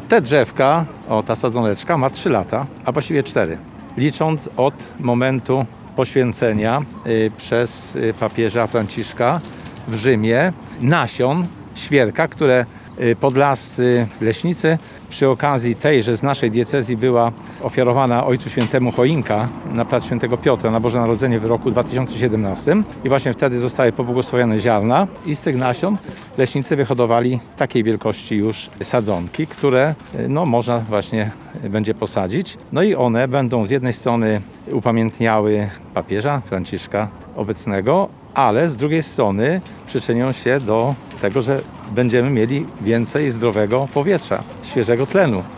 Te drzewka, ta sadzoneczka ma 3 lata, a właściwie 4. Licząc od momentu poświęcenia przez papieża Franciszka w Rzymie nasion świerka, które podlascy leśnicy przy okazji tej, że z naszej diecezji była ofiarowana Ojcu Świętemu choinka na plac Świętego Piotra na Boże Narodzenie w roku 2017 i właśnie wtedy zostały pobłogosławione ziarna i z tych nasion leśnicy wyhodowali takiej wielkości już sadzonki, które można właśnie będzie posadzić. No i one będą z jednej strony upamiętniały papieża Franciszka obecnego, ale z drugiej strony przyczynią się do tego, że będziemy mieli więcej zdrowego powietrza, świeżego tlenu.